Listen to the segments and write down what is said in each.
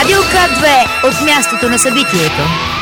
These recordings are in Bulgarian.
Радио К2 от мястото на събитието.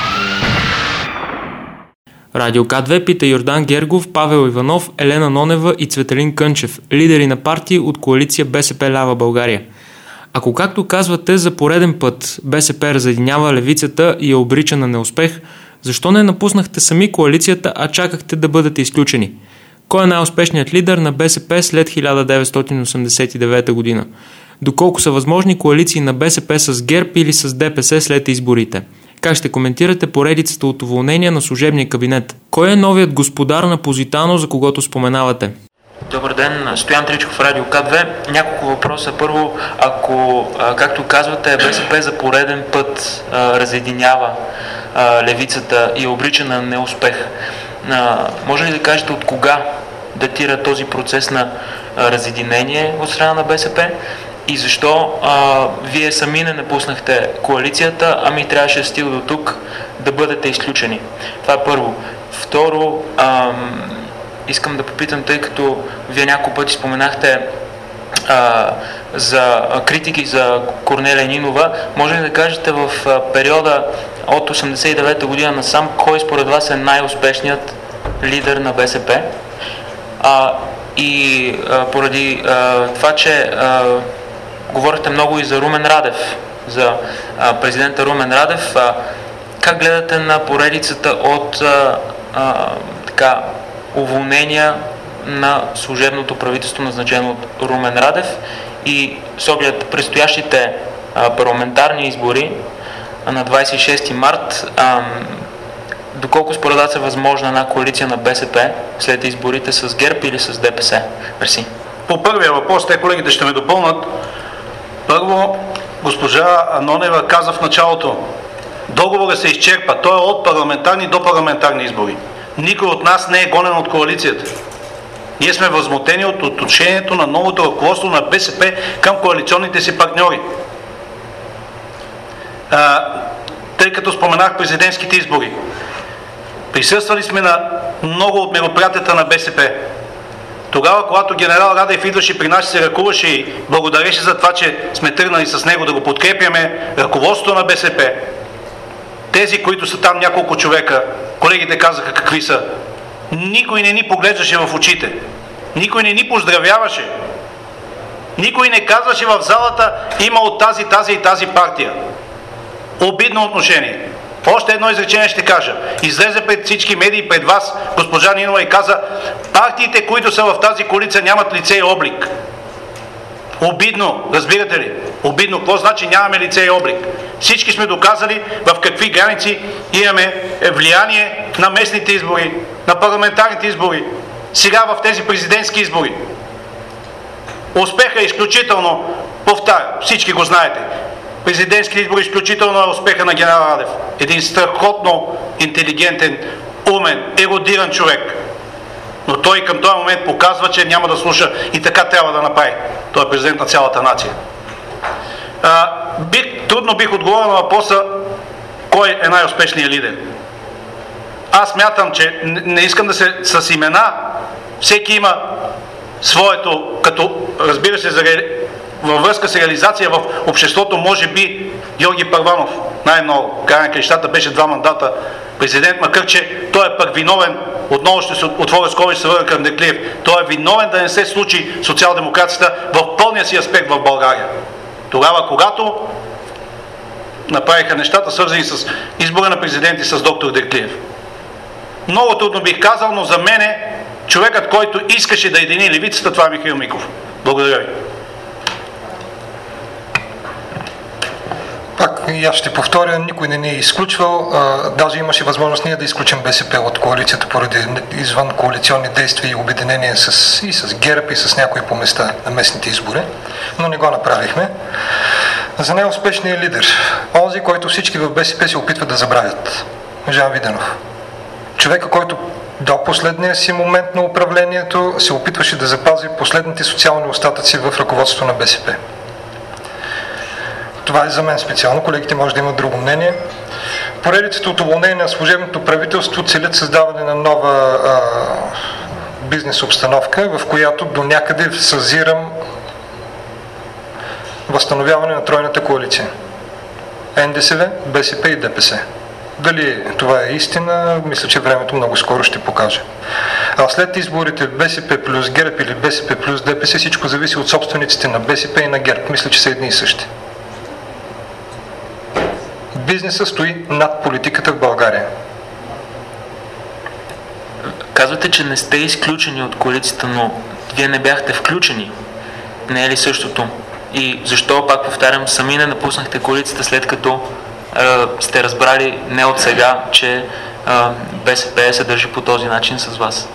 Радио К2 пита Йордан Гергов, Павел Иванов, Елена Нонева и Цветелин Кънчев, лидери на партии от коалиция БСП лява България. Ако, както казвате, за пореден път БСП разединява левицата и я обрича на неуспех, защо не напуснахте сами коалицията, а чакахте да бъдете изключени? Кой е най-успешният лидер на БСП след 1989 година? Доколко са възможни коалиции на БСП с ГЕРБ или с ДПС след изборите? Как ще коментирате поредицата от уволнения на служебния кабинет? Кой е новият господар на Позитано, за когото споменавате? Добър ден, Стоян Тричков, Радио К2. Няколко въпроса. Първо, ако, както казвате, БСП за пореден път разединява левицата и обрича на неуспех, може ли да кажете от кога датира този процес на разединение от страна на БСП? И защо вие сами не напуснахте коалицията, ами трябваше да стига до тук да бъдете изключени? Това е първо. Второ, искам да попитам, тъй като вие няколко пъти споменахте за критики за Корнелия Нинова, може ли да кажете в периода от 89-та година насам, кой според вас е най-успешният лидер на БСП? Поради това, че говорихте много и за Румен Радев, за президента Румен Радев, как гледате на поредицата от уволнения на служебното правителство, назначено от Румен Радев, и с оглед предстоящите парламентарни избори на 26 март, доколко според вас е възможна една коалиция на БСП след изборите с ГЕРБ или с ДПС? Мерси. По първия въпрос, те колегите ще ме допълнат. Първо, госпожа Нонева каза в началото, договорът се изчерпа. Той е от парламентарни до парламентарни избори. Никой от нас не е гонен от коалицията. Ние сме възмутени от отношението на новото ръководство на БСП към коалиционните си партньори. Тъй като споменах президентските избори, присъствали сме на много от мероприятията на БСП. Тогава, когато генерал Радев идваше при нас, се ръкуваше и благодареше за това, че сме тръгнали с него да го подкрепяме, ръководството на БСП, тези, които са там няколко човека, колегите казаха какви са, никой не ни поглеждаше в очите, никой не ни поздравяваше, никой не казваше в залата има от тази и тази партия. Обидно отношение. Още едно изречение ще кажа. Излезе пред всички медии, пред вас, госпожа Нинова, и каза, партиите, които са в тази коалиция, нямат лице и облик. Обидно, разбирате ли? Обидно. Какво значи нямаме лице и облик? Всички сме доказали в какви граници имаме влияние на местните избори, на парламентарните избори, сега в тези президентски избори. Успеха е изключително, повтарям, всички го знаете. Президентски избори изключително е успеха на генерал Радев. Един страхотно интелигентен, умен, ерудиран човек. Но той към този момент показва, че няма да слуша и така трябва да направи. Той е президент на цялата нация. Трудно бих отговорил на въпроса кой е най-успешният лидер. Аз мятам, че не искам да се с имена. Всеки има своето, като разбира се, във връзка с реализация в обществото, може би Георги Първанов най-много. Край на крещата беше 2 мандата президент, макар че той е пък виновен, отново ще се отворя скоби, ще се върна към Деклиев, той е виновен да не се случи социал-демокрацията в пълния си аспект в България. Тогава, когато направиха нещата, свързани с избора на президенти с доктор Деклиев. Много трудно бих казал, но за мен човекът, който искаше да едини левицата, това е Михаил Миков. Благодаря ви. Пак и аз ще повторя, никой не ни е изключвал, даже имаше възможност ние да изключим БСП от коалицията поради извън коалиционни действия и обединения и с ГЕРБ и с някои по места на местните избори, но не го направихме. За неуспешния лидер, онзи, който всички в БСП се опитват да забравят, Жан Виденов. Човека, който до последния си момент на управлението се опитваше да запази последните социални остатъци в ръководството на БСП. Това е за мен специално, колегите може да имат друго мнение. Поредицата от уволнение на служебното правителство целят създаване на нова бизнес обстановка, в която до някъде съзирам възстановяване на тройната коалиция. НДСВ, БСП и ДПС. Дали това е истина, мисля, че времето много скоро ще покаже. А след изборите БСП плюс ГЕРБ или БСП плюс ДПС, всичко зависи от собствениците на БСП и на ГЕРБ. Мисля, че са едни и същи. Бизнесът стои над политиката в България. Казвате, че не сте изключени от коалицията, но вие не бяхте включени. Не е ли същото? И защо, пак повтарям, сами не напуснахте коалицията, след като сте разбрали не от сега, че БСП се държи по този начин с вас?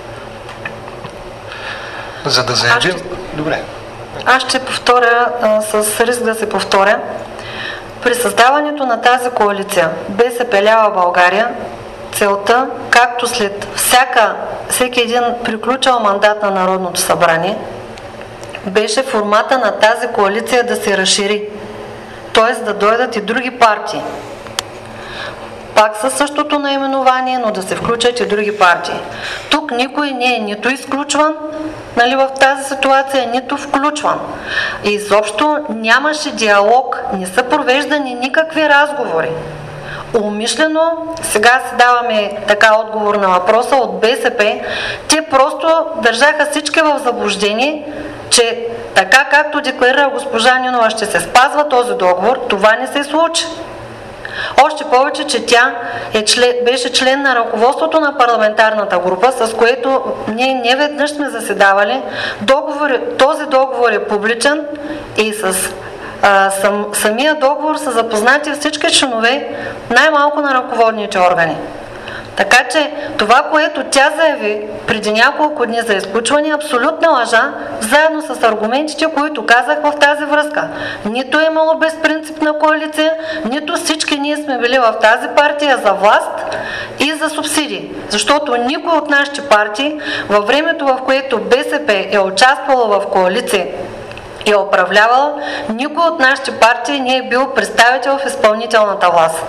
За да заявим... Добре. Аз ще повторя, с риск да се повторя. При създаването на тази коалиция БСП лява България, целта, както след всеки един приключил мандат на Народното събрание, беше формата на тази коалиция да се разшири, т.е. да дойдат и други партии. Пак със същото наименование, но да се включат и други партии. Тук никой не е нито изключван, в тази ситуация, нито включван. И изобщо нямаше диалог, не са провеждани никакви разговори. Умишлено, сега си даваме така отговор на въпроса от БСП, те просто държаха всички в заблуждение, че така както декларира госпожа Нинова ще се спазва този договор, това не се случи. Още повече, че тя беше член на ръководството на парламентарната група, с което ние не веднъж сме заседавали. Този договор е публичен и с самия договор са запознати всички членове, най-малко на ръководните органи. Така че това, което тя заяви преди няколко дни за изключване, е абсолютна лъжа, заедно с аргументите, които казах в тази връзка. Нито е имало безпринципна коалиция, нито всички ние сме били в тази партия за власт и за субсидии. Защото никой от нашите партии във времето, в което БСП е участвало в коалиция и е управлявала, никой от нашите партии не е бил представител в изпълнителната власт.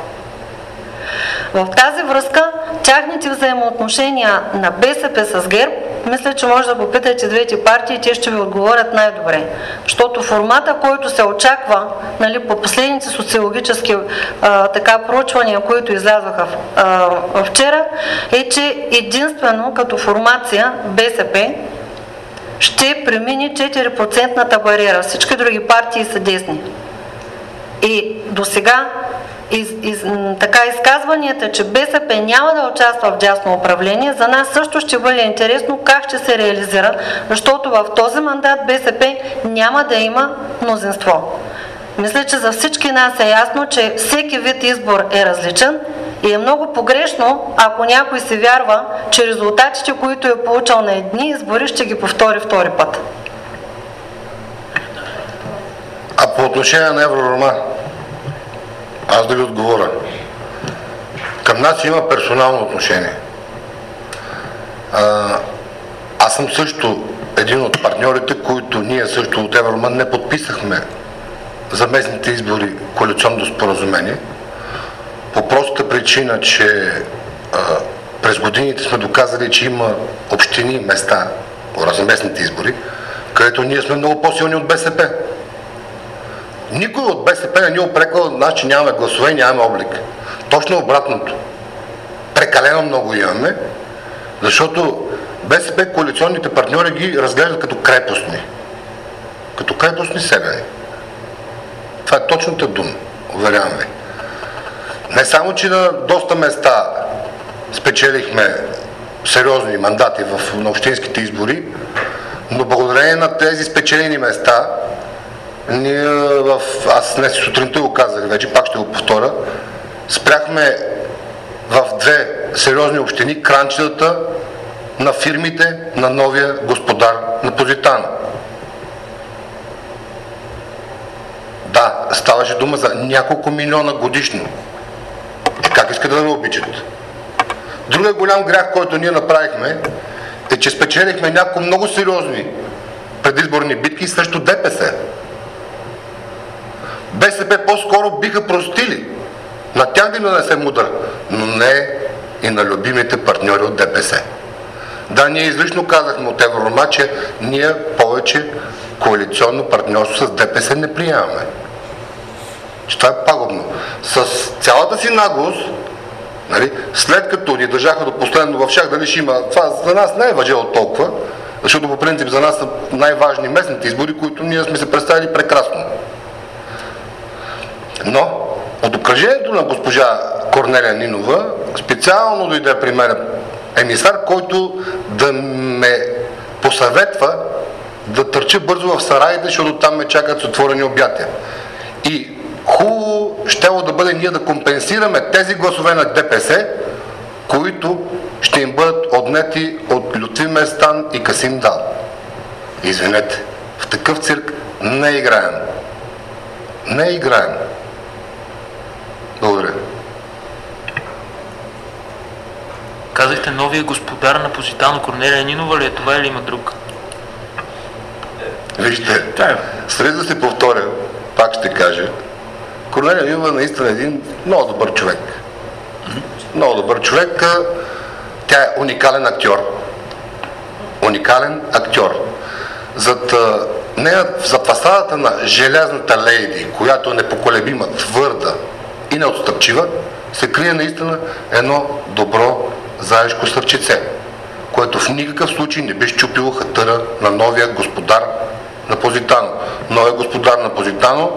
В тази връзка, тяхните взаимоотношения на БСП с ГЕРБ, мисля, че може да попитате двете партии и те ще ви отговорят най-добре. Защото формата, който се очаква, по последните социологически проучвания, които излязоха вчера, е, че единствено като формация БСП ще премине 4% бариера. Всички други партии са десни. И до сега изказванията, че БСП няма да участва в дясно управление, за нас също ще бъде интересно как ще се реализира, защото в този мандат БСП няма да има мнозинство. Мисля, че за всички нас е ясно, че всеки вид избор е различен и е много погрешно, ако някой се вярва, че резултатите, които е получил на едни избори, ще ги повтори втори път. А по отношение на Евророма, аз да ви отговоря. Към нас има персонално отношение. Аз съм също един от партньорите, които ние също от Евророма не подписахме за местните избори коалиционното споразумение, по простата причина, че през годините сме доказали, че има общини, места за местните избори, където ние сме много по-силни от БСП. Никой от БСП не ни опреква нас, че нямаме гласове и нямаме облик. Точно обратното. Прекалено много имаме, защото БСП коалиционните партньори ги разглеждат като крепостни. Като крепостни селяни. Това е точната дума, уверявам ви. Не само, че на доста места спечелихме сериозни мандати на общинските избори, но благодарение на тези спечелени места аз днес сутринта го казах вече, пак ще го повторя, спряхме в две сериозни общини кранчетата на фирмите на новия господар на Позитано. Да, ставаше дума за няколко милиона годишно. Как искате да ме обичат? Другият голям грях, който ние направихме, е, че спечелихме няколко много сериозни предизборни битки срещу ДПС. БСП по-скоро биха простили. На тях да не се мудър, но не и на любимите партньори от ДПС. Да, ние излишно казахме от Евророма, че ние повече коалиционно партньорство с ДПС не приемаме. Че това е пагубно. с цялата си наглост, нали, след като ни държаха до последно в шах, дали ще има, това за нас не е важело толкова, защото по принцип за нас са най-важни местните избори, които ние сме се представили прекрасно. Но от окръжението на госпожа Корнелия Нинова специално дойде при мен емисар, който да ме посъветва да търча бързо в сараите, защото там ме чакат с отворени обятия. И хубаво щело да бъде ние да компенсираме тези гласове на ДПС, които ще им бъдат отнети от Лютви Местан и Касим Дал. Извинете, в такъв цирк не играем. Не играем. Благодаря. Казахте новия господар на Позитано. Корнелия Нинова ли е това или има друг? Вижте, след да се повторя, пак ще кажа, Корнелия Нинова наистина е един много добър човек. Много добър човек. Тя е уникален актьор. Уникален актьор. Зад фасадата на желязната лейди, която е непоколебима, твърда и неотстъпчива, се крие наистина едно добро заешко сърчице, което в никакъв случай не би счупило хатъра на новия господар на Позитано. Новия господар на Позитано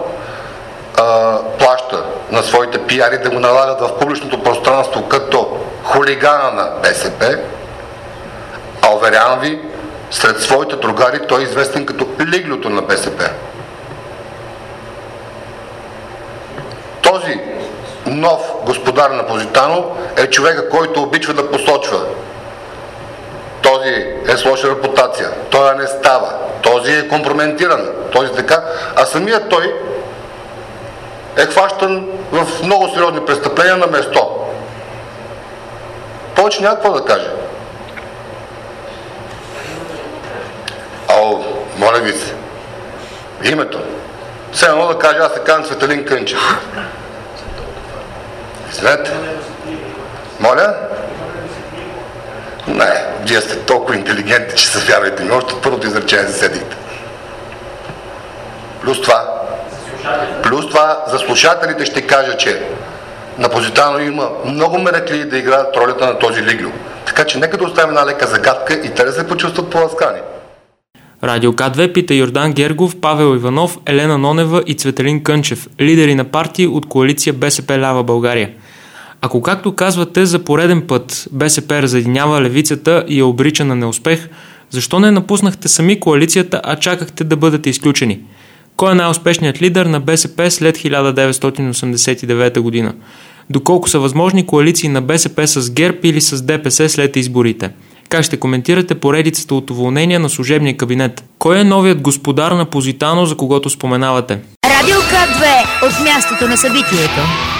плаща на своите пиари да го налагат в публичното пространство като хулигана на БСП, а уверявам ви, сред своите другари той е известен като лиглото на БСП. Този нов господар на Позитано е човека, който обичва да посочва. Този е с лоша репутация, той не става, този е компрометиран, този така, а самият той е хващан в много сериозни престъпления на место. Повече няма какво да каже. Моля ви се. Името. Все едно да кажа, аз се казвам Цветелин Кънчев. Извинете. Моля? Не, вие сте толкова интелигентни, че се вярвайте ми. Още от първото изречение се седите. Плюс това, за слушателите ще кажа, че на Позитано има много мерекли да играят ролята на този лиглю. Така че нека да оставим една лека загадка и те да се почувстват поласкани. Радио К2 пита Йордан Гергов, Павел Иванов, Елена Нонева и Цветелин Кънчев, лидери на партии от коалиция БСП лява България. Ако, както казвате, за пореден път БСП разединява левицата и я обрича на неуспех, защо не напуснахте сами коалицията, а чакахте да бъдете изключени? Кой е най-успешният лидер на БСП след 1989 година? Доколко са възможни коалиции на БСП с ГЕРБ или с ДПС след изборите? Как ще коментирате поредицата от уволнения на служебния кабинет? Кой е новият господар на Позитано, за когото споменавате? Радио К2 от мястото на събитието.